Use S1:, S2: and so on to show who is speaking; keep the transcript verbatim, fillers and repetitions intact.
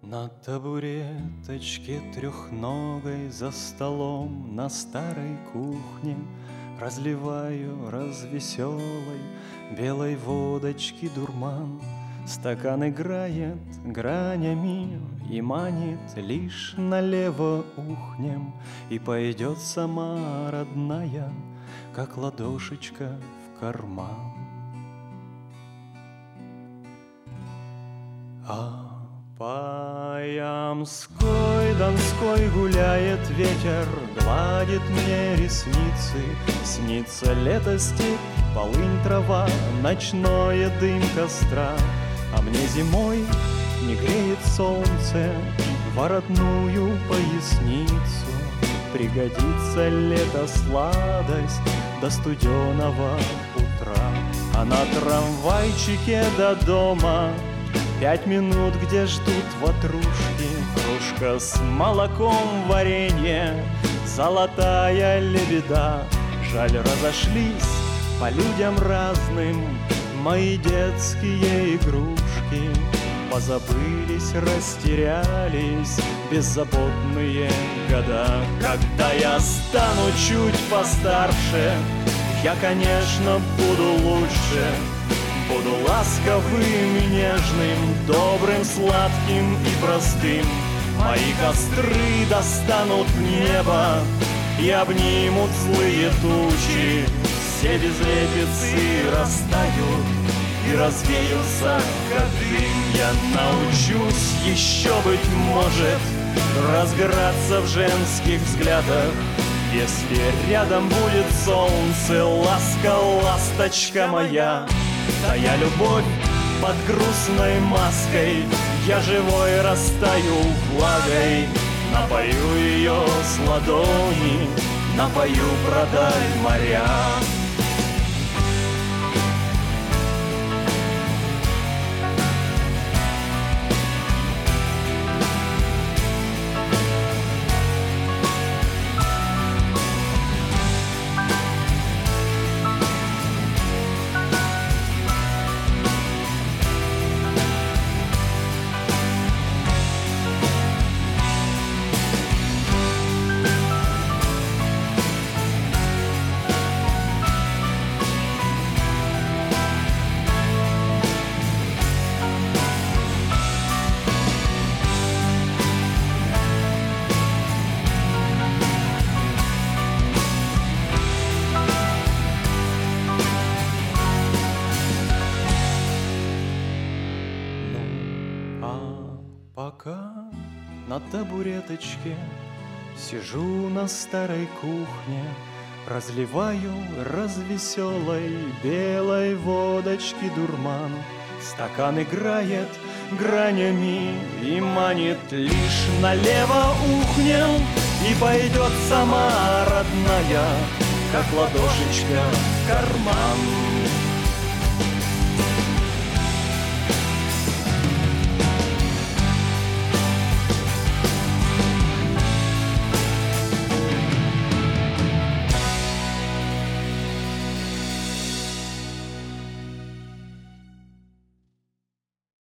S1: На табуреточке трехногой за столом на старой кухне разливаю развеселой белой водочки дурман. Стакан играет гранями и манит лишь налево ухнем, и пойдет сама родная, как ладошечка в карман. А по Ямской, Донской гуляет ветер, гладит мне ресницы. Снится лето, степь, полынь, трава, ночное дым костра. А мне зимой не греет солнце воротную поясницу. Пригодится лето сладость до студеного утра. А на трамвайчике до дома пять минут, где ждут ватрушки, кружка с молоком, варенье, золотая лебеда. Жаль, разошлись по людям разным мои детские игрушки. Позабылись, растерялись беззаботные года. Когда я стану чуть постарше, я, конечно, буду лучше. Буду ласковым и нежным, добрым, сладким и простым. Мои костры достанут небо и обнимут злые тучи. Все безлепицы растают и развеются, как дым. Я научусь еще, быть может, разгораться в женских взглядах, если рядом будет солнце, ласка, ласточка моя. Тая любовь под грустной маской, я живой растаю влагой. Напою ее с ладони, напою про даль моря. Пока на табуреточке сижу на старой кухне, разливаю развеселой белой водочки дурман. Стакан играет гранями и манит лишь налево ухнем, и пойдет сама родная, как ладошечка в карман.